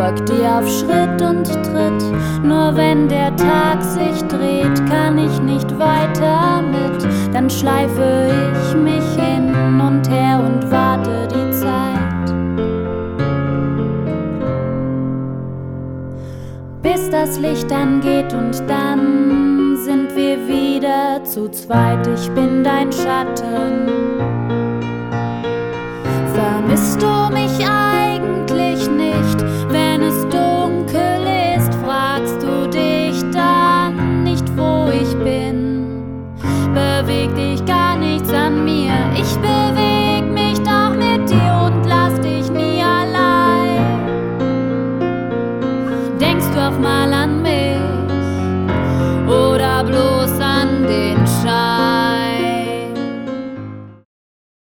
folgt dir auf Schritt und Tritt. Nur wenn der Tag sich dreht, kann ich nicht weiter mit. Dann schleife ich mich hin und her und warte die Zeit, bis das Licht angeht, und dann sind wir wieder zu zweit. Ich bin dein Schatten. Vermisst du